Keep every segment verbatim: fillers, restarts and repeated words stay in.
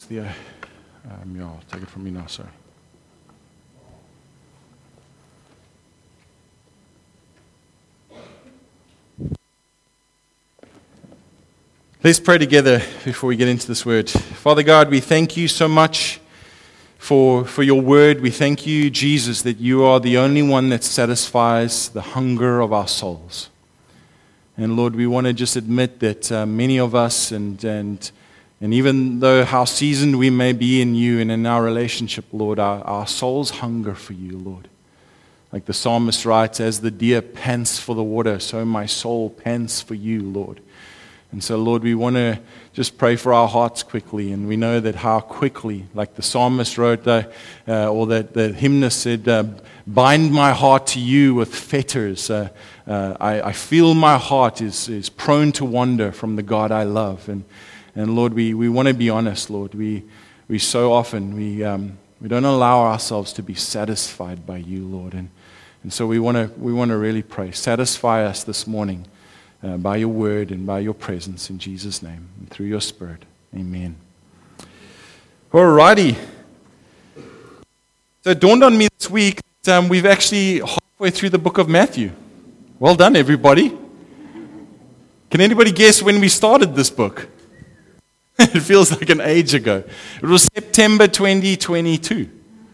The, um, yeah, I'll take it from me now, sorry. Let's pray together before we get into this word. Father God, we thank you so much for, for your word. We thank you, Jesus, that you are the only one that satisfies the hunger of our souls. And Lord, we want to just admit that uh, many of us, and, and, and even though how seasoned we may be in you and in our relationship, Lord, our, our souls hunger for you, Lord. Like the psalmist writes, as the deer pants for the water, so my soul pants for you, Lord. And so, Lord, we want to just pray for our hearts quickly. And we know that how quickly, like the psalmist wrote, uh, uh, or that the hymnist said, uh, bind my heart to you with fetters. Uh, uh, I, I feel my heart is, is prone to wander from the God I love. And, and Lord, we, we want to be honest, Lord. We, we so often, we, um, we don't allow ourselves to be satisfied by you, Lord. And, and so we want to we want to really pray. Satisfy us this morning. Uh, by your word and by your presence in Jesus' name and through your Spirit. Amen. Alrighty. So it dawned on me this week that um, we've actually halfway through the book of Matthew. Well done, everybody. Can anybody guess when we started this book? It feels like an age ago. It was September twenty twenty-two.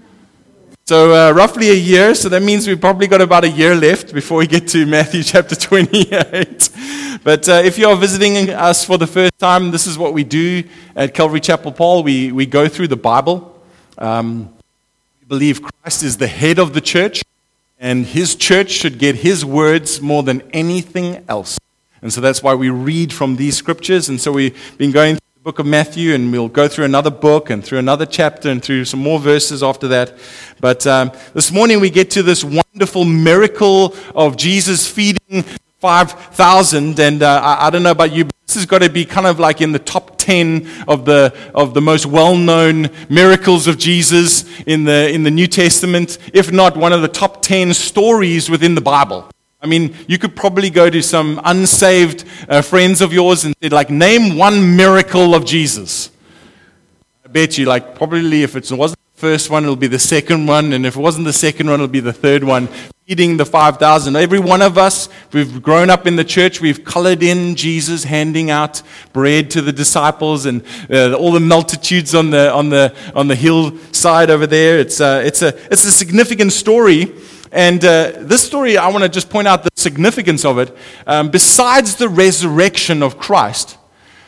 So uh, roughly a year, so that means we've probably got about a year left before we get to Matthew chapter twenty-eight. But uh, if you are visiting us for the first time, this is what we do at Calvary Chapel Paul. We, we go through the Bible. Um, we believe Christ is the head of the church, and his church should get his words more than anything else. And so that's why we read from these scriptures. And so we've been going through the book of Matthew, and we'll go through another book and through another chapter and through some more verses after that. But um, this morning we get to this wonderful miracle of Jesus feeding five thousand. And uh, I, I don't know about you, but this has got to be kind of like in the top ten of the of the most well-known miracles of Jesus in the in the New Testament, if not one of the top ten stories within the Bible. I mean, you could probably go to some unsaved uh, friends of yours and say, like, name one miracle of Jesus. I bet you, like, probably if it wasn't the first one, it'll be the second one. And if it wasn't the second one, it'll be the third one. Feeding the five thousand. Every one of us, we've grown up in the church, we've colored in Jesus handing out bread to the disciples and uh, all the multitudes on the on the on the hillside over there. It's uh, it's a it's a significant story. And uh, this story, I want to just point out the significance of it. Um, besides the resurrection of Christ,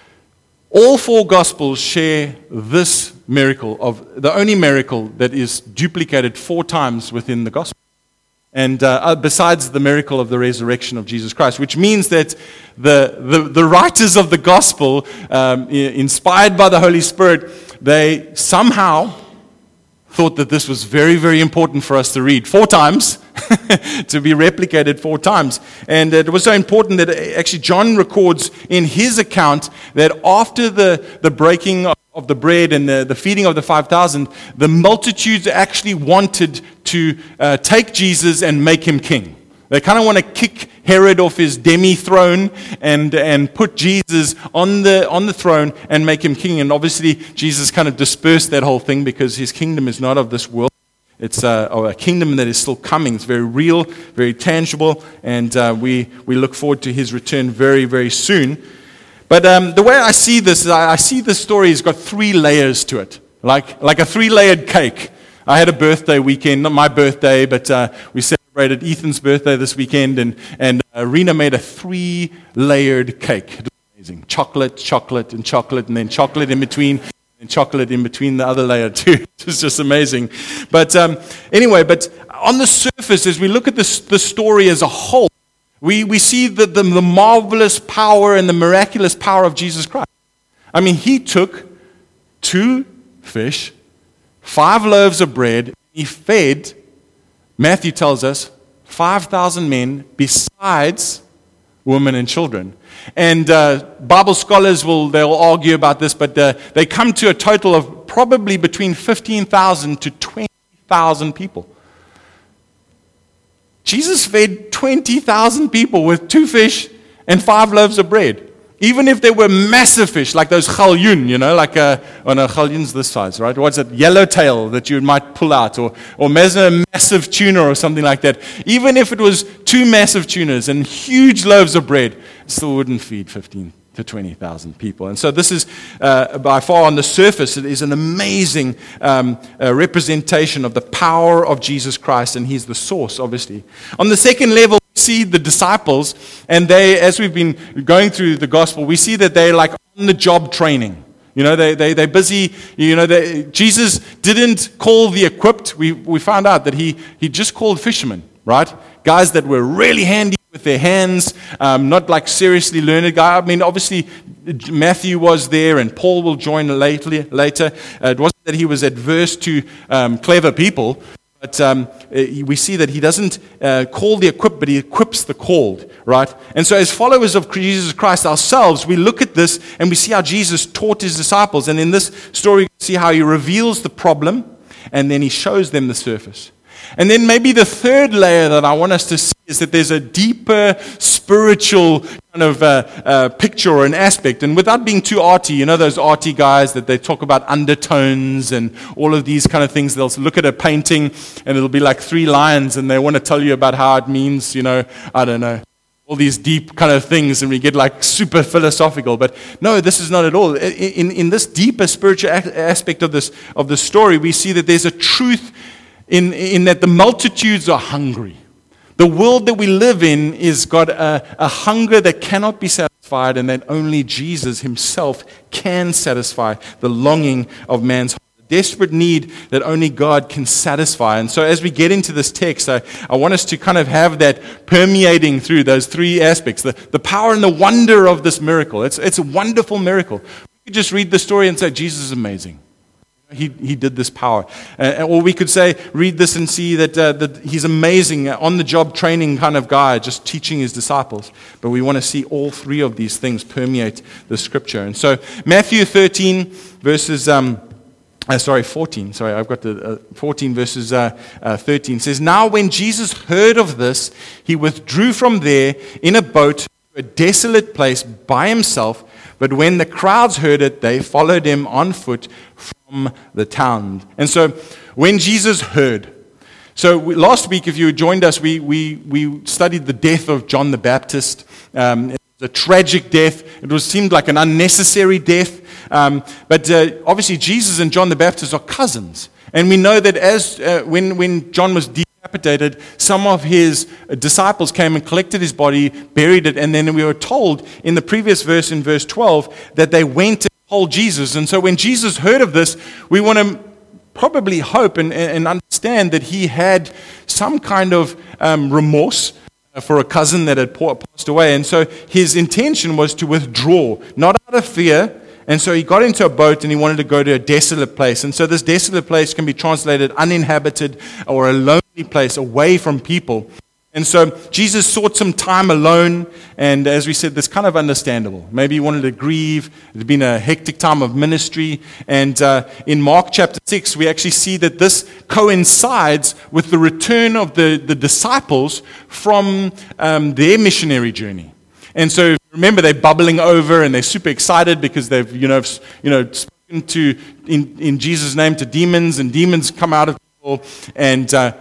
all four Gospels share this miracle, of the only miracle that is duplicated four times within the Gospel. And uh, besides the miracle of the resurrection of Jesus Christ, which means that the, the, the writers of the Gospel, um, inspired by the Holy Spirit, they somehow thought that this was very, very important for us to read four times, to be replicated four times. And it was so important that actually John records in his account that after the, the breaking of the bread and the, the feeding of the five thousand, the multitudes actually wanted to uh, take Jesus and make him king. They kind of want to kick Herod off his demi-throne and, and put Jesus on the on the throne and make him king. And obviously, Jesus kind of dispersed that whole thing because his kingdom is not of this world. It's a, a kingdom that is still coming. It's very real, very tangible, and uh, we, we look forward to his return very, very soon. But um, the way I see this, is I, I see this story has got three layers to it, like, like a three-layered cake. I had a birthday weekend, not my birthday, but uh, we celebrated Ethan's birthday this weekend, and, and uh, Rena made a three-layered cake. It was amazing. Chocolate, chocolate, and chocolate, and then chocolate in between, and chocolate in between the other layer too. It was just amazing. But um, anyway, but on the surface, as we look at this, the story as a whole, we, we see the, the, the marvelous power and the miraculous power of Jesus Christ. I mean, he took two fish, five loaves of bread, he fed, Matthew tells us, five thousand men besides women and children. And uh, Bible scholars will they'll argue about this, but uh, they come to a total of probably between fifteen thousand to twenty thousand people. Jesus fed twenty thousand people with two fish and five loaves of bread. Even if they were massive fish, like those galjoen, you know, like a, oh no, galjoen's this size, right? What's it? Yellowtail that you might pull out, or, or a massive tuna or something like that. Even if it was two massive tunas and huge loaves of bread, it still wouldn't feed fifteen to twenty thousand people. And so this is, uh, by far on the surface, it is an amazing um, uh, representation of the power of Jesus Christ, and He's the source, obviously. On the second level, we see the disciples, and they, as we've been going through the gospel, we see that they're like on-the-job training. You know, they, they, they're busy. You know, they, Jesus didn't call the equipped. We, we found out that he, he just called fishermen, right? Guys that were really handy with their hands, um, not like seriously learned guy. I mean, obviously, Matthew was there, and Paul will join later. later. Uh, it wasn't that he was adverse to um, clever people, but um, we see that he doesn't uh, call the equipped, but he equips the called, right? And so as followers of Jesus Christ ourselves, we look at this, and we see how Jesus taught his disciples. And in this story, we see how he reveals the problem, and then he shows them the surface. And then maybe the third layer that I want us to see is that there's a deeper spiritual kind of uh, uh, picture or an aspect. And without being too arty, you know those arty guys that they talk about undertones and all of these kind of things. They'll look at a painting and it'll be like three lines, and they want to tell you about how it means, you know, I don't know, all these deep kind of things, and we get like super philosophical. But no, this is not at all. In, in this deeper spiritual aspect of this, of the story, we see that there's a truth In, in that the multitudes are hungry. The world that we live in is got a, a hunger that cannot be satisfied, and that only Jesus himself can satisfy the longing of man's heart. A desperate need that only God can satisfy. And so as we get into this text, I, I want us to kind of have that permeating through those three aspects. The, the power and the wonder of this miracle. It's, it's a wonderful miracle. We could just read the story and say, Jesus is amazing. He he did this power. Uh, or we could say, read this and see that, uh, that he's amazing, on-the-job training kind of guy, just teaching his disciples. But we want to see all three of these things permeate the scripture. And so Matthew thirteen, verses, um, uh, sorry, fourteen, sorry, I've got the uh, fourteen verses uh, uh, thirteen, says, Now when Jesus heard of this, he withdrew from there in a boat to a desolate place by himself. But when the crowds heard it, they followed him on foot from the town. And so when Jesus heard, so we, last week, if you joined us, we, we, we studied the death of John the Baptist. Um, it was a tragic death. It was seemed like an unnecessary death. Um, but uh, obviously Jesus and John the Baptist are cousins. And we know that as uh, when, when John was decapitated, some of his disciples came and collected his body, buried it, and then we were told in the previous verse, in verse twelve, that they went and told Jesus. And so when Jesus heard of this, we want to probably hope and, and understand that he had some kind of um, remorse for a cousin that had passed away. And so his intention was to withdraw, not out of fear. And so he got into a boat and he wanted to go to a desolate place. And so this desolate place can be translated uninhabited or a lonely place away from people. And so Jesus sought some time alone, and as we said, that's kind of understandable. Maybe he wanted to grieve. It had been a hectic time of ministry. And uh, in Mark chapter six, we actually see that this coincides with the return of the, the disciples from um, their missionary journey. And so remember, they're bubbling over and they're super excited because they've, you know, you know, spoken to in, in Jesus' name to demons, and demons come out of people. And uh,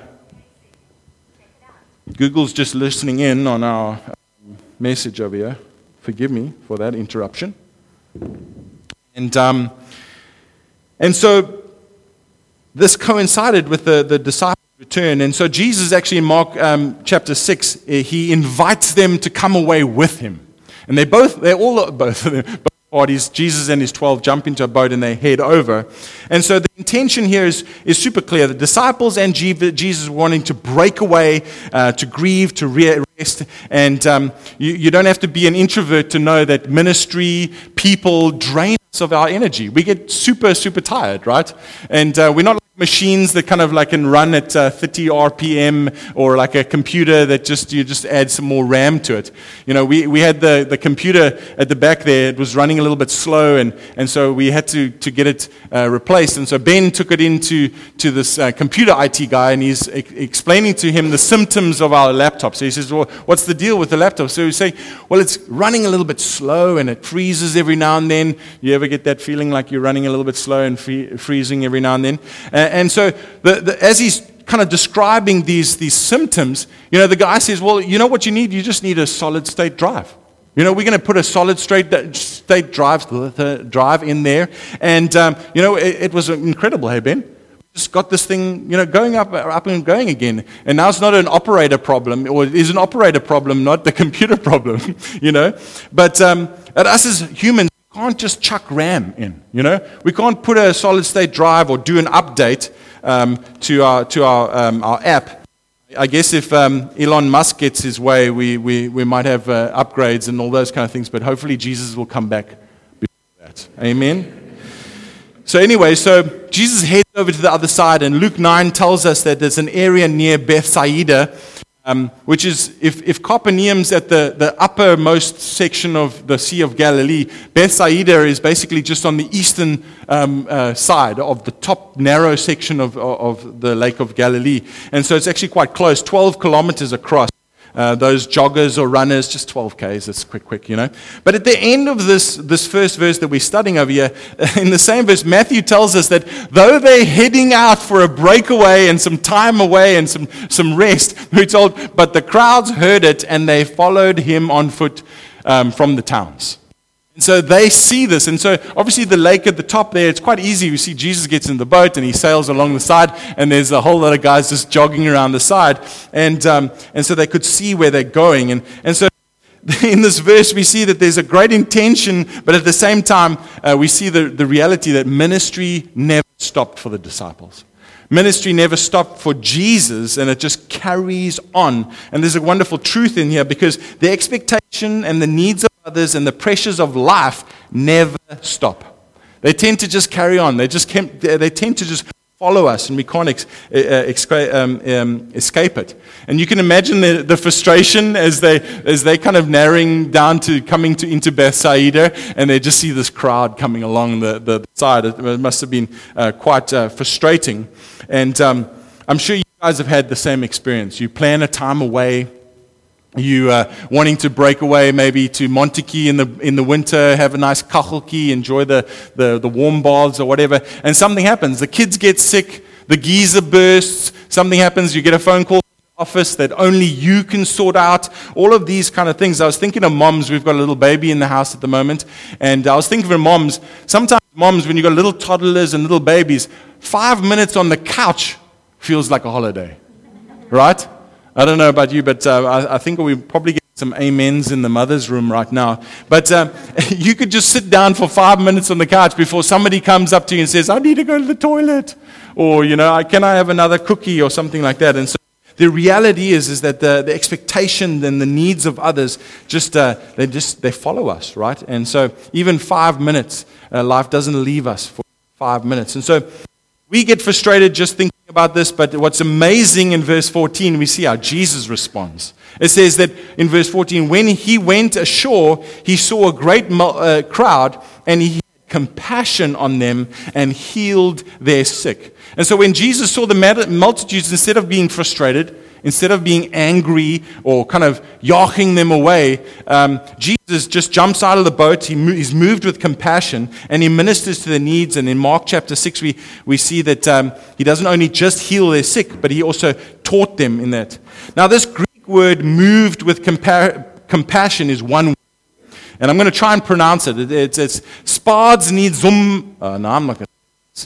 Google's just listening in on our um, message over here. Forgive me for that interruption. And um, and so this coincided with the, the disciples' return. And so Jesus actually in Mark um, chapter six, he invites them to come away with him. And they both, they're all, both of them, both parties, Jesus and his twelve, jump into a boat and they head over. And so the intention here is, is super clear. The disciples and Jesus wanting to break away, uh, to grieve, to rest. And um, you, you don't have to be an introvert to know that ministry, people drain us of our energy. We get super, super tired, right? And uh, we're not like machines that kind of like can run at uh, thirty R P M, or like a computer that just you just add some more RAM to it. You know, we, we had the, the computer at the back there. It was running a little bit slow, and, and so we had to, to get it uh, replaced. And so Ben took it into to this uh, computer I T guy, and he's e- explaining to him the symptoms of our laptop. So he says, well, what's the deal with the laptop? So we say, well, it's running a little bit slow and it freezes every now and then. You ever get that feeling like you're running a little bit slow and free, freezing every now and then? And, and so the, the, as he's kind of describing these, these symptoms, you know, the guy says, well, you know what you need? You just need a solid state drive. You know, we're going to put a solid straight state drive, drive in there. And, um, you know, it, it was incredible, hey, Ben? We just got this thing, you know, going up, up and going again. And now it's not an operator problem, or it is an operator problem, not the computer problem, you know. But um, at us as humans, we can't just chuck RAM in, you know. We can't put a solid state drive or do an update um, to our, to our, um, our app. I guess if um, Elon Musk gets his way, we, we, we might have uh, upgrades and all those kind of things, but hopefully Jesus will come back before that. Amen? So anyway, so Jesus heads over to the other side, and Luke nine tells us that there's an area near Bethsaida, um, which is, if, if Capernaum's at the, the uppermost section of the Sea of Galilee, Bethsaida is basically just on the eastern um, uh, side of the top narrow section of, of the Lake of Galilee. And so it's actually quite close, twelve kilometers across. Uh, those joggers or runners, just twelve kays, it's quick, quick, you know. But at the end of this, this first verse that we're studying over here, in the same verse, Matthew tells us that though they're heading out for a breakaway and some time away and some, some rest, we're told, but the crowds heard it and they followed him on foot um, from the towns. And so they see this. And so obviously the lake at the top there, it's quite easy. You see Jesus gets in the boat and he sails along the side, and there's a whole lot of guys just jogging around the side. And um, and so they could see where they're going. And, and so in this verse we see that there's a great intention, but at the same time uh, we see the, the reality that ministry never stopped for the disciples. Ministry never stopped for Jesus, and it just carries on. And there's a wonderful truth in here, because the expectation and the needs of others and the pressures of life never stop. They tend to just carry on. They just can't, they tend to just follow us, and we can't ex, uh, exca- um, um, escape it. And you can imagine the, the frustration as they as they kind of narrowing down to coming to into Bethsaida, and they just see this crowd coming along the, the side. It must have been uh, quite uh, frustrating. And um, I'm sure you guys have had the same experience. You plan a time away. You uh, wanting to break away maybe to Montetjie in the in the winter, have a nice kachelkie, enjoy the, the, the warm baths or whatever, and something happens. The kids get sick, the geyser bursts, something happens, you get a phone call from the office that only you can sort out, all of these kind of things. I was thinking of moms. We've got a little baby in the house at the moment, and I was thinking of moms. Sometimes moms, when you've got little toddlers and little babies, five minutes on the couch feels like a holiday, right? I don't know about you, but uh, I, I think we probably get some amens in the mother's room right now. But um, you could just sit down for five minutes on the couch before somebody comes up to you and says, I need to go to the toilet. Or, you know, can I have another cookie or something like that. And so the reality is, is that the, the expectation and the needs of others, just uh, they just they follow us, right? And so even five minutes, uh, life doesn't leave us for five minutes. And so we get frustrated just thinking about this, but what's amazing in verse fourteen, we see how Jesus responds. It says that in verse fourteen, when he went ashore, he saw a great uh, crowd, and he had compassion on them and healed their sick. And so when Jesus saw the multitudes, instead of being frustrated, instead of being angry or kind of yachting them away, um, Jesus just jumps out of the boat. He mo- he's moved with compassion, and he ministers to their needs. And in Mark chapter six, we, we see that um, he doesn't only just heal their sick, but he also taught them in that. Now, this Greek word, moved with compa- compassion, is one word. And I'm going to try and pronounce it. it it's it's spadnidzum. Uh, no, I'm not going to.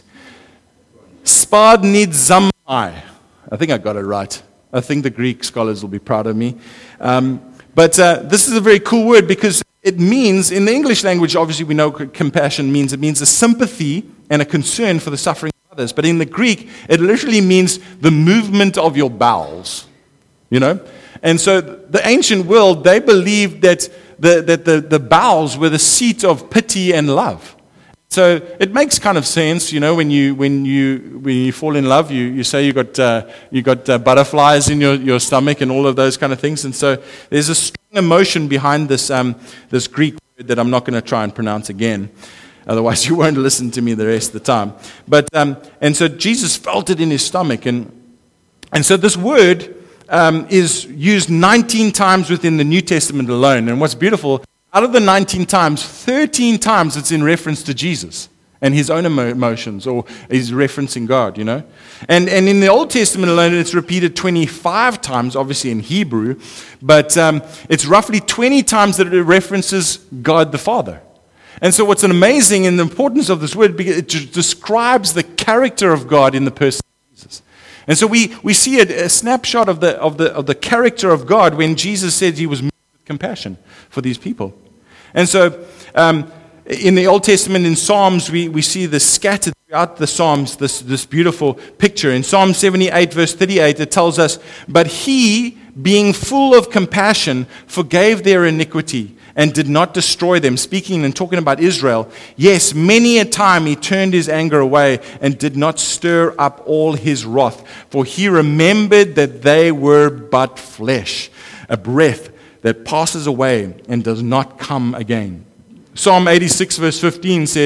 Spadnidzamai. I think I got it right. I think the Greek scholars will be proud of me. Um, but uh, this is a very cool word, because it means, in the English language, obviously we know compassion means, it means a sympathy and a concern for the suffering of others. But in the Greek, it literally means the movement of your bowels, you know? And so the ancient world, they believed that the, that the, the bowels were the seat of pity and love. So it makes kind of sense, you know, when you when you when you fall in love, you, you say you got uh, you got uh, butterflies in your, your stomach and all of those kind of things. And so there's a strong emotion behind this um, this Greek word that I'm not going to try and pronounce again. Otherwise, you won't listen to me the rest of the time. But um, and so Jesus felt it in his stomach, and and so this word um, is used nineteen times within the New Testament alone. And what's beautiful, out of the nineteen times, thirteen times it's in reference to Jesus and his own emo- emotions, or he's referencing God, you know. And and in the Old Testament alone, it's repeated twenty-five times, obviously in Hebrew, but um, it's roughly twenty times that it references God the Father. And so what's amazing in the importance of this word, because it describes the character of God in the person of Jesus. And so we, we see a, a snapshot of the, of, the, of the character of God when Jesus said he was moved with compassion for these people. And so um, in the Old Testament, in Psalms, we, we see this scattered throughout the Psalms, this, this beautiful picture. In Psalm seventy-eight, verse thirty-eight, it tells us, "But he, being full of compassion, forgave their iniquity and did not destroy them," speaking and talking about Israel. "Yes, many a time he turned his anger away and did not stir up all his wrath. For he remembered that they were but flesh, a breath that passes away and does not come again." Psalm eighty-six, verse fifteen says,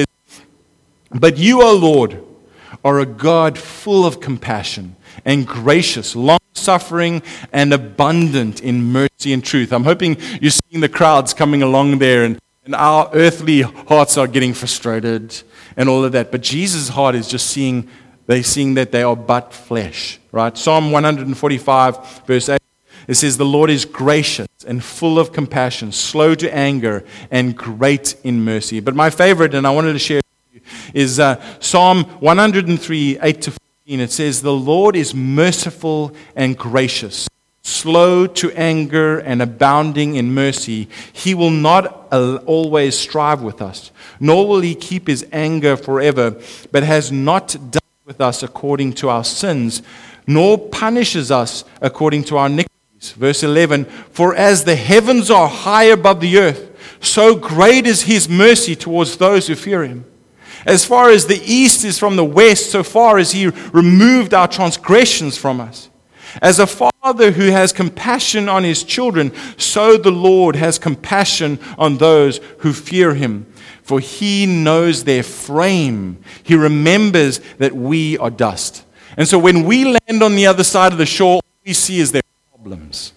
"But you, O Lord, are a God full of compassion and gracious, long-suffering and abundant in mercy and truth." I'm hoping you're seeing the crowds coming along there, and, and our earthly hearts are getting frustrated and all of that. But Jesus' heart is just seeing, they're seeing that they are but flesh, right? Psalm one forty-five, verse eight, it says, "The Lord is gracious and full of compassion, slow to anger, and great in mercy." But my favorite, and I wanted to share with you, is uh, Psalm one oh three, eight to fourteen. It says, "The Lord is merciful and gracious, slow to anger and abounding in mercy. He will not always strive with us, nor will he keep his anger forever, but has not dealt with us according to our sins, nor punishes us according to our iniquities." Verse eleven, "For as the heavens are high above the earth, so great is his mercy towards those who fear him. As far as the east is from the west, so far as he removed our transgressions from us. As a father who has compassion on his children, so the Lord has compassion on those who fear him. For he knows their frame. He remembers that we are dust." And so when we land on the other side of the shore, all we see is their problems.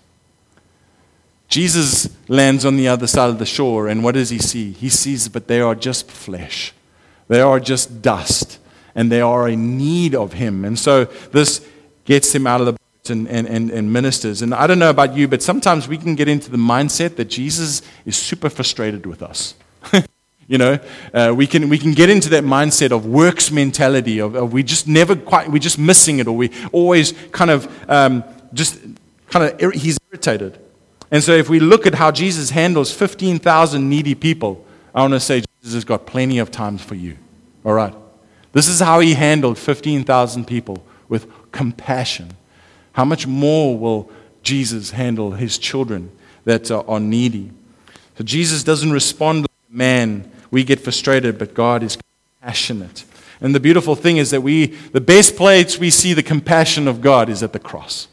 Jesus lands on the other side of the shore, and what does he see? He sees, but they are just flesh. They are just dust, and they are in need of him. And so this gets him out of the boat and, and, and, and ministers. And I don't know about you, but sometimes we can get into the mindset that Jesus is super frustrated with us. You know, uh, we can we can get into that mindset of works mentality, of, of we just never quite, we're just missing it, or we always kind of um, just kind of, he's irritated. And so if we look at how Jesus handles fifteen thousand needy people, I want to say Jesus has got plenty of time for you. All right. This is how he handled fifteen thousand people, with compassion. How much more will Jesus handle his children that are, are needy? So Jesus doesn't respond like a man. We get frustrated, but God is compassionate. And the beautiful thing is that we, the best place we see the compassion of God is at the cross.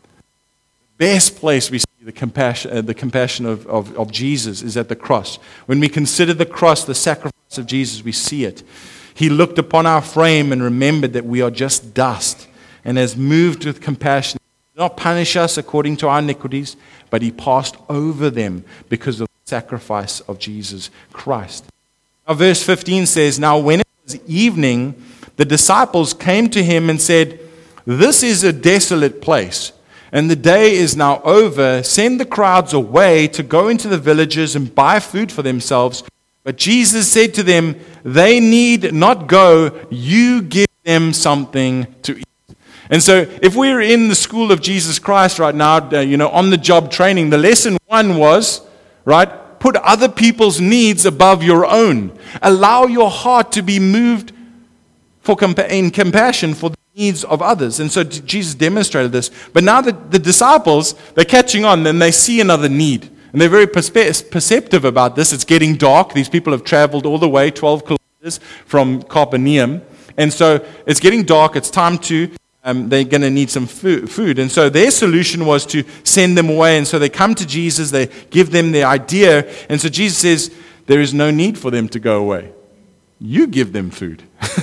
The best place we see the compassion, uh, the compassion of, of, of Jesus is at the cross. When we consider the cross, the sacrifice of Jesus, we see it. He looked upon our frame and remembered that we are just dust, and has moved with compassion. He did not punish us according to our iniquities, but he passed over them because of the sacrifice of Jesus Christ. Now, verse fifteen says, "Now when it was evening, the disciples came to him and said, 'This is a desolate place, and the day is now over. Send the crowds away to go into the villages and buy food for themselves.' But Jesus said to them, 'They need not go. You give them something to eat.'" And so if we're in the school of Jesus Christ right now, uh, you know, on the job training, the lesson one was, right, put other people's needs above your own. Allow your heart to be moved for compa- in compassion for the needs of others. And so Jesus demonstrated this. But now the, the disciples, they're catching on, and they see another need. And they're very perspe- perceptive about this. It's getting dark. These people have traveled all the way, twelve kilometers from Capernaum. And so it's getting dark. It's time to, um, they're going to need some fo- food. And so their solution was to send them away. And so they come to Jesus. They give them the idea. And so Jesus says, there is no need for them to go away. You give them food.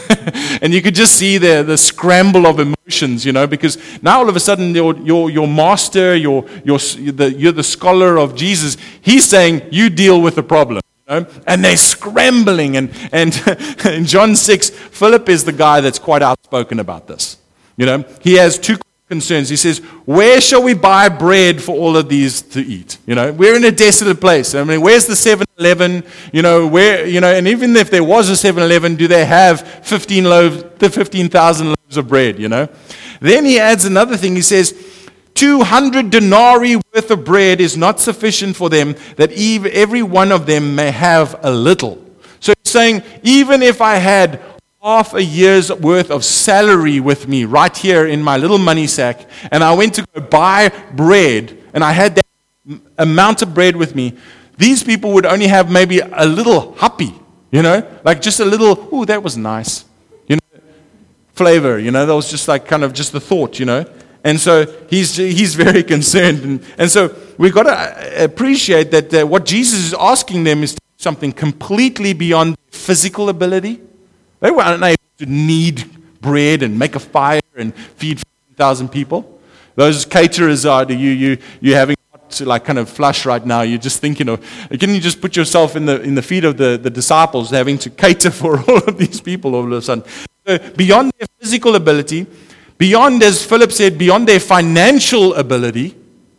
And you could just see the, the scramble of emotions, you know, because now all of a sudden your, your, your master, your, your, the, you're the scholar of Jesus, he's saying, you deal with the problem. You know? And they're scrambling. And, and in John six, Philip is the guy that's quite outspoken about this. You know, he has two concerns. He says, where shall we buy bread for all of these to eat? You know, we're in a desolate place. I mean, where's the seven eleven? You know, where, you know, and even if there was a seven eleven, do they have fifteen loaves, the fifteen thousand loaves of bread, you know? Then he adds another thing. He says, two hundred denarii worth of bread is not sufficient for them, that every one of them may have a little. So he's saying, even if I had half a year's worth of salary with me right here in my little money sack, and I went to go buy bread, and I had that amount of bread with me, these people would only have maybe a little happy, you know, like just a little, ooh, that was nice, you know, flavor, you know, that was just like kind of just the thought, you know. And so he's he's very concerned. And, and so we've got to appreciate that uh, what Jesus is asking them is something completely beyond physical ability. They were unable to knead bread and make a fire and feed fifteen thousand people. Those caterers are, you, you, you're having to like kind of flush right now. You're just thinking of, can you just put yourself in the in the feet of the, the disciples having to cater for all of these people all of a sudden. So beyond their physical ability, beyond, as Philip said, beyond their financial ability,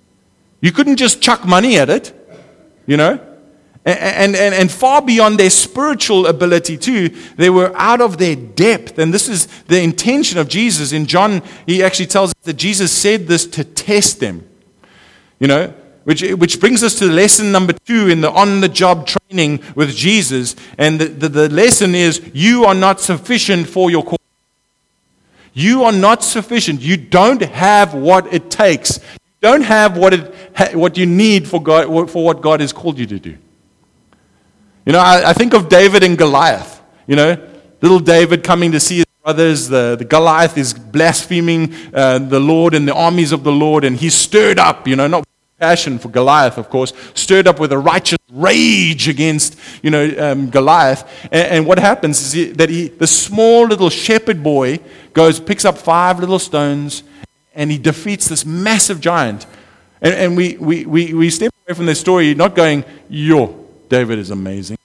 you couldn't just chuck money at it, you know? And, and, and far beyond their spiritual ability too, they were out of their depth. And this is the intention of Jesus. In John, he actually tells us that Jesus said this to test them. You know, which, which brings us to lesson number two in the on-the-job training with Jesus. And the, the, the lesson is, you are not sufficient for your call. You are not sufficient. You don't have what it takes. You don't have what, it, what you need for, God, for what God has called you to do. You know, I, I think of David and Goliath. You know, little David coming to see his brothers. The, the Goliath is blaspheming uh, the Lord and the armies of the Lord. And he's stirred up, you know, not passion for Goliath, of course, stirred up with a righteous rage against, you know, um, Goliath. And, and what happens is he, that he, the small little shepherd boy goes, picks up five little stones, and he defeats this massive giant. And, and we, we, we, we step away from this story not going, yo, David is amazing.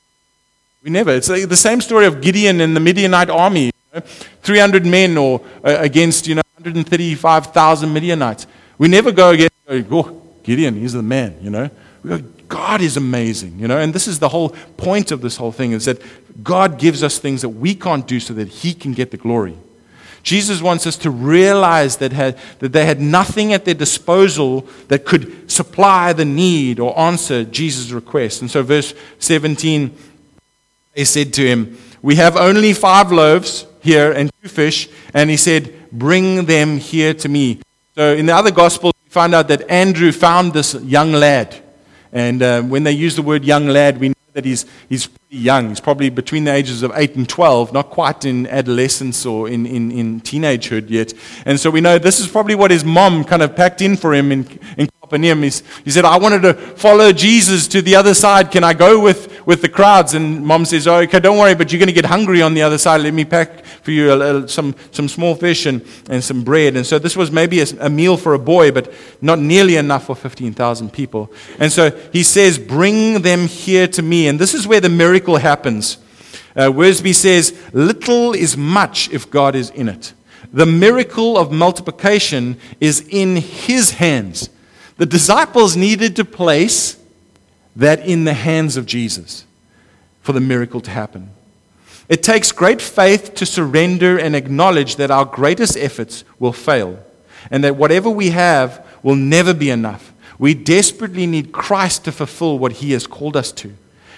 We never. It's like the same story of Gideon and the Midianite army. You know, three hundred men or uh, against, you know, one hundred thirty-five thousand Midianites. We never go against, oh, Gideon, he's the man, you know. We go, God is amazing, you know. And this is the whole point of this whole thing, is that God gives us things that we can't do so that he can get the glory. Jesus wants us to realize that, had, that they had nothing at their disposal that could supply the need or answer Jesus' request. And so verse seventeen, they said to him, we have only five loaves here and two fish. And he said, bring them here to me. So in the other Gospels, we find out that Andrew found this young lad. And uh, when they use the word young lad, we know that he's, he's pretty young. He's probably between the ages of eight and twelve, not quite in adolescence or in, in, in teenagehood yet. And so we know this is probably what his mom kind of packed in for him in, in Capernaum. He's, he said, I wanted to follow Jesus to the other side. Can I go with, with the crowds? And mom says, oh, okay, don't worry, but you're going to get hungry on the other side. Let me pack for you a, a, some, some small fish and, and some bread. And so this was maybe a, a meal for a boy, but not nearly enough for fifteen thousand people. And so he says, bring them here to me. And this is where the miracle happens. Uh, Worsby says, little is much if God is in it. The miracle of multiplication is in his hands. The disciples needed to place that in the hands of Jesus for the miracle to happen. It takes great faith to surrender and acknowledge that our greatest efforts will fail and that whatever we have will never be enough. We desperately need Christ to fulfill what he has called us to.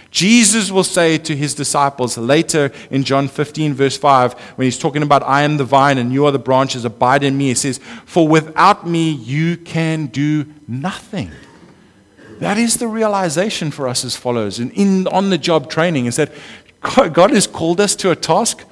Jesus will say to his disciples later in John fifteen, verse five, when he's talking about, I am the vine and you are the branches, abide in me. He says, for without me you can do nothing. That is the realization for us as followers. And in on-the-job training is that God has called us to a task. I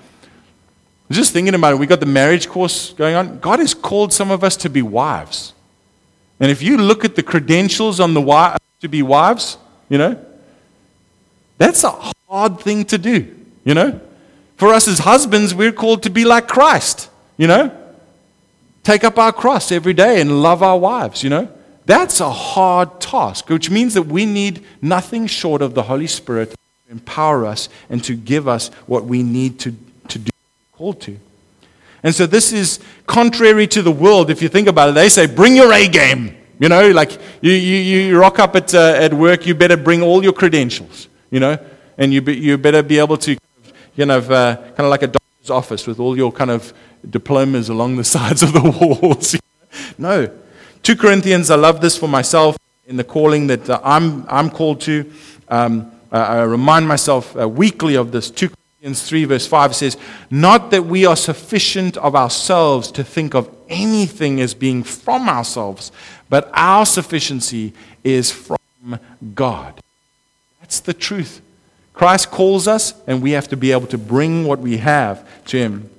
was just thinking about it. We got the marriage course going on. God has called some of us to be wives. And if you look at the credentials on the wi- to be wives, you know, that's a hard thing to do, you know. For us as husbands, we're called to be like Christ, you know? Take up our cross every day and love our wives, you know? That's a hard task, which means that we need nothing short of the Holy Spirit to empower us and to give us what we need to, to do, called to. And so this is contrary to the world. If you think about it, they say, bring your A game. You know, like you, you, you rock up at, uh, at work, you better bring all your credentials, you know, and you, be, you better be able to, you know, uh, kind of like a doctor's office with all your kind of diplomas along the sides of the walls. No. Second Corinthians, I love this for myself in the calling that uh, I'm, I'm called to. Um, uh, I remind myself uh, weekly of this. Second Corinthians three verse five says, not that we are sufficient of ourselves to think of anything as being from ourselves, but our sufficiency is from God. That's the truth. Christ calls us, and we have to be able to bring what we have to Him.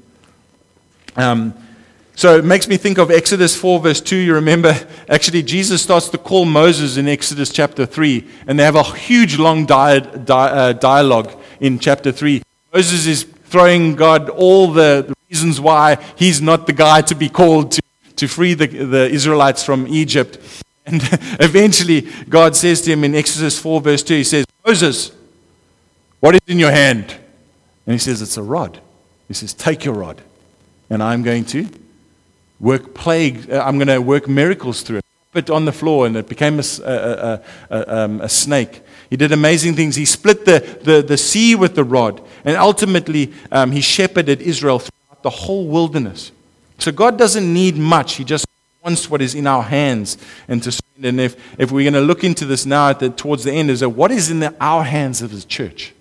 Um, so it makes me think of Exodus four verse two. You remember, actually, Jesus starts to call Moses in Exodus chapter three, and they have a huge, long di- di- uh, dialogue in chapter three. Moses is throwing God all the, the reasons why he's not the guy to be called to, to free the, the Israelites from Egypt. And eventually, God says to him in Exodus four verse two, He says, Moses, what is in your hand? And he says, it's a rod. He says, take your rod, and I'm going to work plague. I'm going to work miracles through it. Drop it on the floor, and it became a, a, a, a, um, a snake. He did amazing things. He split the, the, the sea with the rod, and ultimately um, he shepherded Israel throughout the whole wilderness. So God doesn't need much. He just wants what is in our hands and to spend. And if, if we're going to look into this now at the, towards the end, is that what is in the, our hands as a church?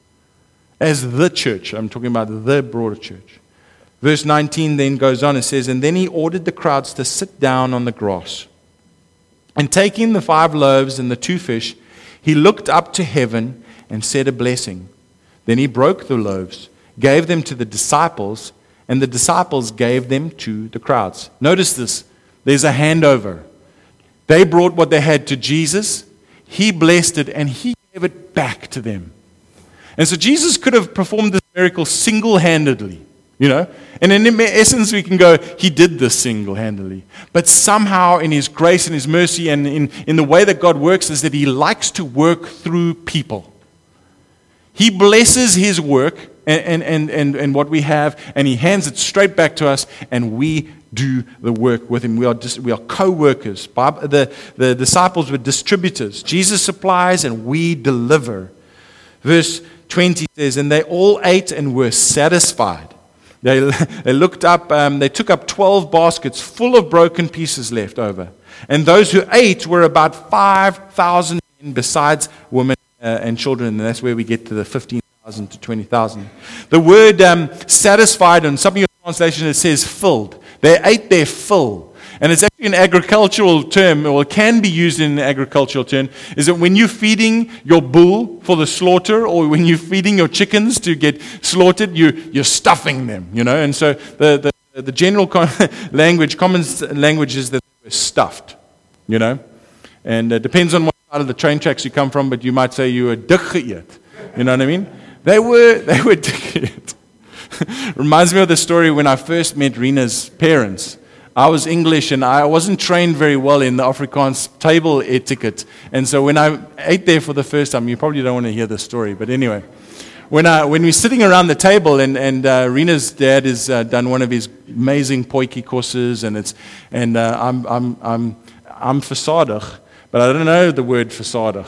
As the church. I'm talking about the broader church. Verse nineteen then goes on and says, and then he ordered the crowds to sit down on the grass. And taking the five loaves and the two fish, he looked up to heaven and said a blessing. Then he broke the loaves, gave them to the disciples, and the disciples gave them to the crowds. Notice this. There's a handover. They brought what they had to Jesus. He blessed it, and he gave it back to them. And so Jesus could have performed this miracle single-handedly, you know. And in essence, we can go, he did this single-handedly. But somehow in his grace and his mercy and in, in the way that God works is that he likes to work through people. He blesses his work and, and, and, and what we have, and he hands it straight back to us, and we do the work with him. We are dis- we are co-workers. The, the disciples were distributors. Jesus supplies and we deliver. Verse twenty says, and they all ate and were satisfied. They, they looked up, um, they took up twelve baskets full of broken pieces left over. And those who ate were about five thousand men besides women uh, and children. And that's where we get to the fifteen thousand to twenty thousand. The word um, satisfied, in some of your translations it says filled. They ate their fill. And it's actually an agricultural term, or it can be used in an agricultural term, is that when you're feeding your bull for the slaughter, or when you're feeding your chickens to get slaughtered, you, you're stuffing them, you know. And so the, the, the general con- language, common language is that they're stuffed, you know. And it depends on what side of the train tracks you come from, but you might say you were dik geëet. You know what I mean? They were, they were dik geëet. Reminds me of the story when I first met Rena's parents. I was English and I wasn't trained very well in the Afrikaans table etiquette. And so when I ate there for the first time, you probably don't want to hear the story, but anyway. When I, when we're sitting around the table and, and uh, Rena's dad has uh, done one of his amazing potjie courses and it's and uh, I'm I'm I'm I'm versadig, but I don't know the word versadig.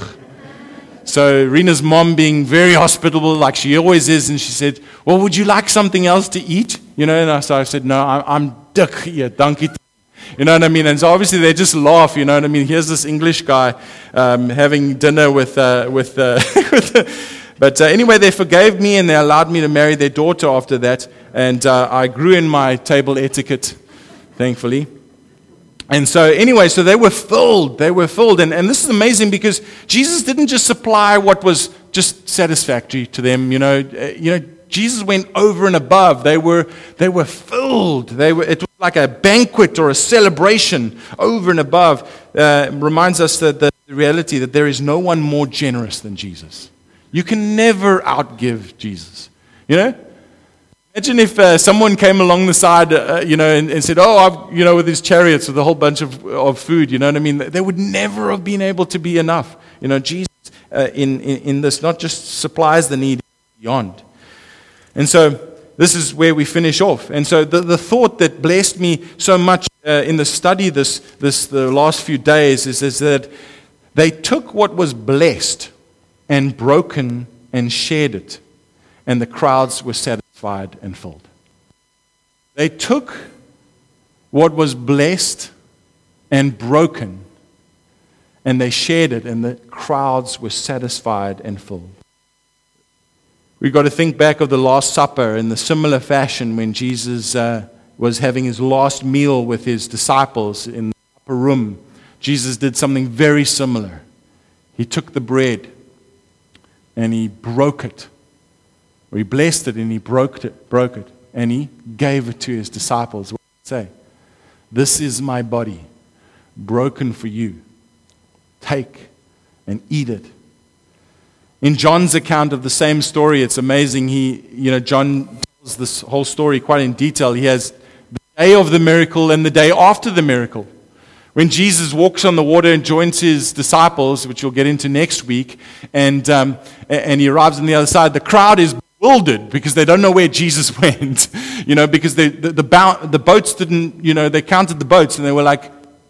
So Rena's mom being very hospitable like she always is, and she said, well, would you like something else to eat? You know, and I, so I said, no, I'm, I'm dik geëet, dankie. You know what I mean? And so obviously they just laugh, you know what I mean? Here's this English guy um, having dinner with, uh, with, uh, with uh, but uh, anyway, they forgave me and they allowed me to marry their daughter after that. And uh, I grew in my table etiquette, thankfully. And so anyway, so they were filled. They were filled. And, and this is amazing because Jesus didn't just supply what was just satisfactory to them. You know, uh, you know, Jesus went over and above. They were they were filled. They were. It was like a banquet or a celebration over and above. Uh, reminds us that the reality that there is no one more generous than Jesus. You can never outgive Jesus. You know, Imagine if uh, someone came along the side, uh, you know, and, and said, oh, I've, you know, with his chariots with a whole bunch of, of food, you know what I mean? They would never have been able to be enough. You know, Jesus uh, in, in, in this not just supplies the need beyond. And so this is where we finish off. And so the, the thought that blessed me so much uh, in the study this, this the last few days is, is that they took what was blessed and broken and shared it, and the crowds were satisfied and filled. They took what was blessed and broken, and they shared it, and the crowds were satisfied and filled. We've got to think back of the Last Supper in the similar fashion when Jesus uh, was having his last meal with his disciples in the upper room. Jesus did something very similar. He took the bread and he broke it. Or he blessed it and he broke it, broke it, and he gave it to his disciples. What did he say? This is my body, broken for you. Take and eat it. In John's account of the same story, it's amazing. He, you know, John tells this whole story quite in detail. He has the day of the miracle and the day after the miracle. When Jesus walks on the water and joins his disciples, which we'll get into next week, and um, and he arrives on the other side, the crowd is bewildered because they don't know where Jesus went. You know, because they, the the, bound, the boats didn't, you know, they counted the boats and they were like,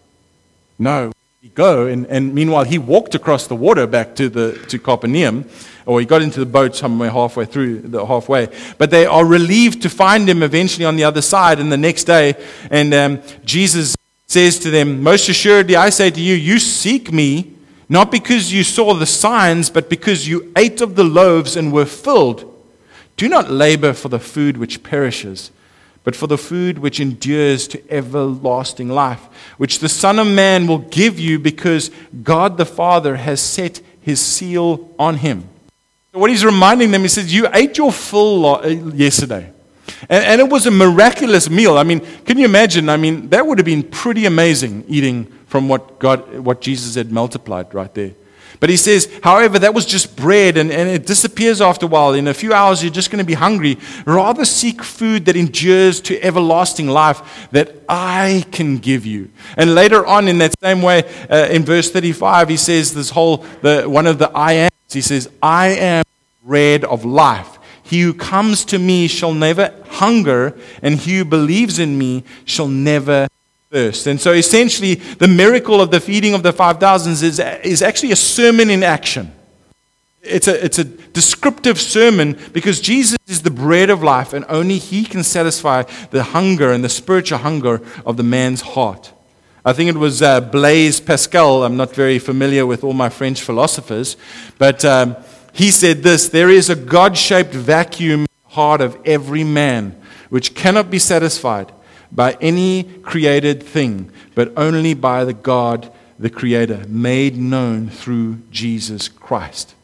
no, he go. And, and meanwhile, he walked across the water back to the to Capernaum, or he got into the boat somewhere halfway through, the halfway. But they are relieved to find him eventually on the other side, and the next day, and um, Jesus says to them, most assuredly I say to you, you seek me, not because you saw the signs, but because you ate of the loaves and were filled. Do not labor for the food which perishes, but for the food which endures to everlasting life, which the Son of Man will give you, because God the Father has set his seal on him. So what he's reminding them, he says, you ate your fill yesterday. And, and it was a miraculous meal. I mean, can you imagine? I mean, that would have been pretty amazing, eating from what God, what Jesus had multiplied right there. But he says, however, that was just bread, and, and it disappears after a while. In a few hours, you're just going to be hungry. Rather seek food that endures to everlasting life, that I can give you. And later on in that same way, uh, in verse thirty-five, he says this whole, the one of the I ams. He says, I am bread of life. He who comes to me shall never hunger, and he who believes in me shall never thirst. And so essentially, the miracle of the feeding of the five thousands is, is actually a sermon in action. It's a, it's a descriptive sermon because Jesus is the bread of life, and only he can satisfy the hunger and the spiritual hunger of the man's heart. I think it was uh, Blaise Pascal. I'm not very familiar with all my French philosophers, but um, he said this: there is a God-shaped vacuum in the heart of every man, which cannot be satisfied by any created thing, but only by the God, the Creator, made known through Jesus Christ.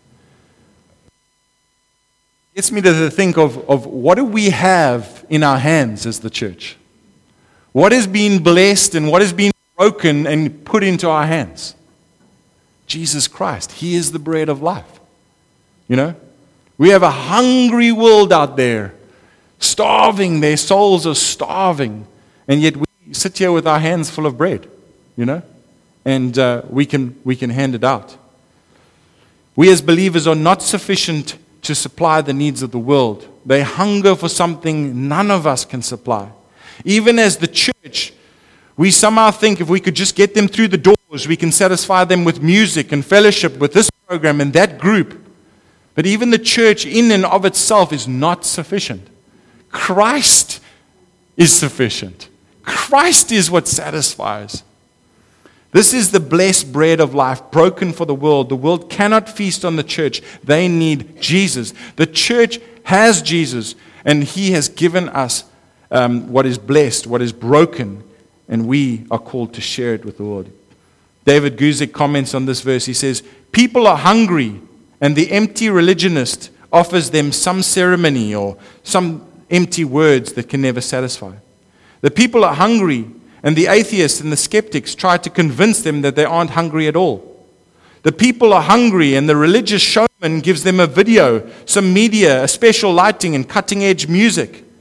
It gets me to think of, of what do we have in our hands as the church? What is being blessed and what is being broken and put into our hands? Jesus Christ. He is the bread of life. You know, we have a hungry world out there, starving. Their souls are starving. And yet we sit here with our hands full of bread, you know, and uh, we can we can hand it out. We as believers are not sufficient to supply the needs of the world. They hunger for something none of us can supply. Even as the church, we somehow think if we could just get them through the doors, we can satisfy them with music and fellowship with this program and that group. But even the church in and of itself is not sufficient. Christ is sufficient. Christ is what satisfies. This is the blessed bread of life, broken for the world. The world cannot feast on the church. They need Jesus. The church has Jesus, and he has given us um, what is blessed, what is broken, and we are called to share it with the world. David Guzik comments on this verse. He says, people are hungry, and the empty religionist offers them some ceremony or some empty words that can never satisfy. The people are hungry, and the atheists and the skeptics try to convince them that they aren't hungry at all. The people are hungry, and the religious showman gives them a video, some media, a special lighting, and cutting-edge music.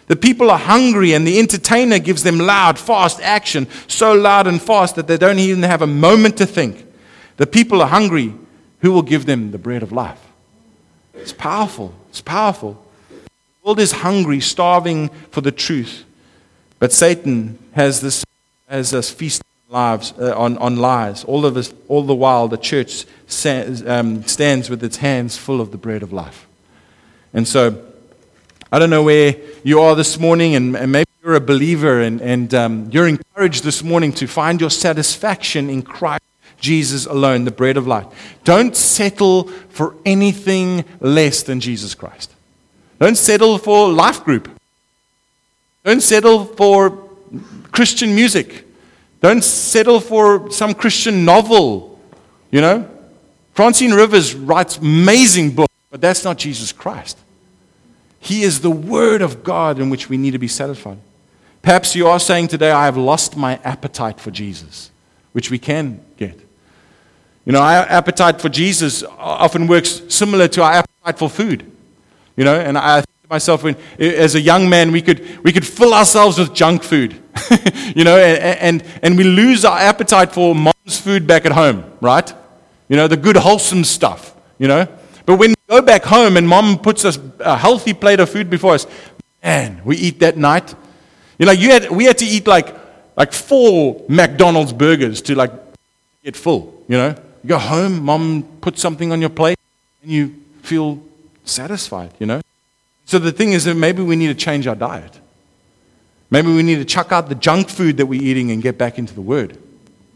The people are hungry, and the entertainer gives them loud, fast action, so loud and fast that they don't even have a moment to think. The people are hungry. Who will give them the bread of life? It's powerful. It's powerful. The world is hungry, starving for the truth. But Satan has this, has us feasting lives uh, on, on lies. All of us, all the while, the church stands, um, stands with its hands full of the bread of life. And so, I don't know where you are this morning, and, and maybe you're a believer, and, and um, you're encouraged this morning to find your satisfaction in Christ Jesus alone, the bread of life. Don't settle for anything less than Jesus Christ. Don't settle for life group. Don't settle for Christian music. Don't settle for some Christian novel. You know, Francine Rivers writes amazing books, but that's not Jesus Christ. He is the Word of God in which we need to be satisfied. Perhaps you are saying today, I have lost my appetite for Jesus, which we can get. You know, our appetite for Jesus often works similar to our appetite for food. You know, and I think to myself, when, as a young man, we could we could fill ourselves with junk food. you know, and, and, and we lose our appetite for mom's food back at home, right? You know, the good, wholesome stuff, you know. But when we go back home and mom puts us a healthy plate of food before us, man, we eat that night. You know, you had, we had to eat like like four McDonald's burgers to like get full, you know. You go home, mom puts something on your plate, and you feel satisfied, you know. So the thing is that maybe we need to change our diet. Maybe we need to chuck out the junk food that we're eating and get back into the Word. I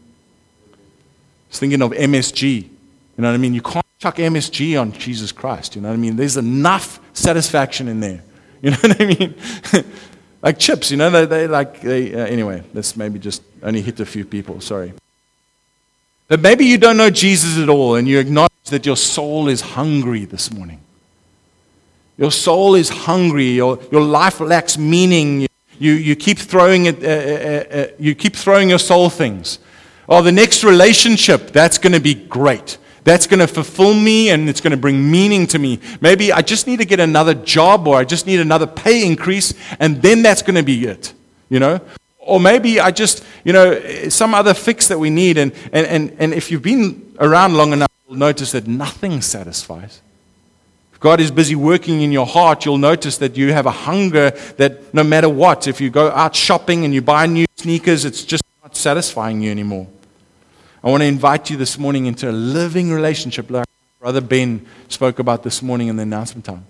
was thinking of M S G. You know what I mean? You can't chuck M S G on Jesus Christ. You know what I mean? There's enough satisfaction in there. You know what I mean? Like chips, you know, they, they like, they, uh, anyway, this maybe just only hit a few people, sorry. But maybe you don't know Jesus at all, and you acknowledge that your soul is hungry this morning. Your soul is hungry. Your, your life lacks meaning. You, you, you keep throwing it, uh, uh, uh, you keep throwing your soul things. Oh, the next relationship, that's going to be great. That's going to fulfill me, and it's going to bring meaning to me. Maybe I just need to get another job, or I just need another pay increase, and then that's going to be it, you know? Or maybe I just, you know, some other fix that we need. And, and, and, and if you've been around long enough, you'll notice that nothing satisfies. If God is busy working in your heart, you'll notice that you have a hunger that no matter what, if you go out shopping and you buy new sneakers, it's just not satisfying you anymore. I want to invite you this morning into a living relationship like Brother Ben spoke about this morning in the announcement time.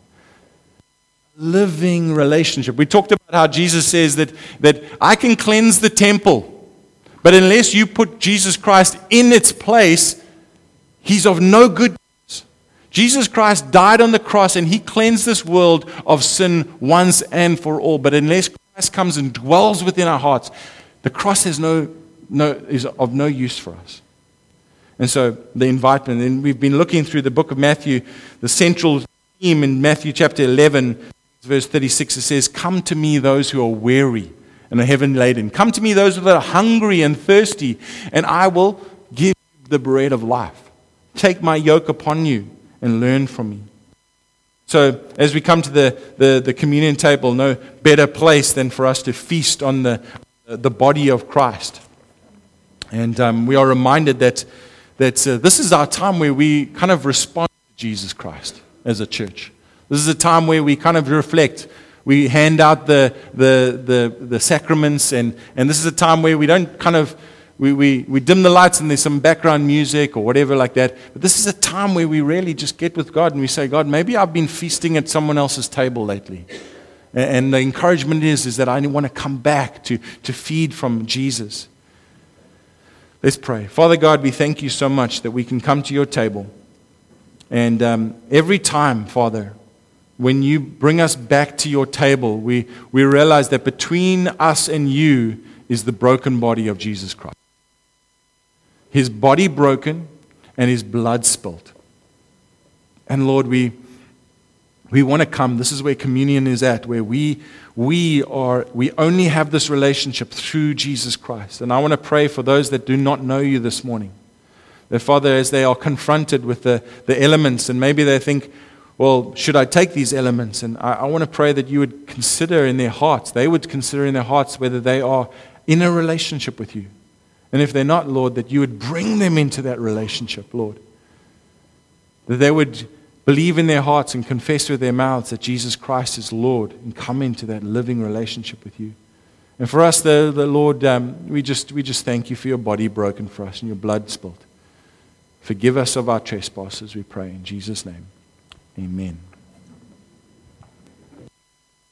Living relationship. We talked about how Jesus says that, that I can cleanse the temple, but unless you put Jesus Christ in its place, he's of no good. Jesus Christ died on the cross and he cleansed this world of sin once and for all. But unless Christ comes and dwells within our hearts, the cross has no, no, is of no use for us. And so the invitement, and we've been looking through the book of Matthew, the central theme in Matthew chapter eleven, verse thirty-six, it says, come to me those who are weary and are heavy laden. Come to me those that are hungry and thirsty, and I will give you the bread of life. Take my yoke upon you and learn from me. So as we come to the, the, the communion table, no better place than for us to feast on the, the body of Christ. And um, we are reminded that, that uh, this is our time where we kind of respond to Jesus Christ as a church. This is a time where we kind of reflect. We hand out the the the, the sacraments, and, and this is a time where we don't kind of, we, we, we dim the lights and there's some background music or whatever like that. But this is a time where we really just get with God and we say, God, maybe I've been feasting at someone else's table lately. And, and the encouragement is, is that I want to come back to, to feed from Jesus. Let's pray. Father God, we thank you so much that we can come to your table. And um, every time, Father, when you bring us back to your table, we, we realize that between us and you is the broken body of Jesus Christ. His body broken and his blood spilt. And Lord, we we want to come. This is where communion is at, where we we are we only have this relationship through Jesus Christ. And I want to pray for those that do not know you this morning. That, Father, as they are confronted with the, the elements, and maybe they think, well, should I take these elements? And I, I want to pray that you would consider in their hearts, they would consider in their hearts whether they are in a relationship with you. And if they're not, Lord, that you would bring them into that relationship, Lord. That they would believe in their hearts and confess with their mouths that Jesus Christ is Lord and come into that living relationship with you. And for us, the, the Lord, um, we just we just thank you for your body broken for us and your blood spilled. Forgive us of our trespasses, we pray in Jesus' name. Amen.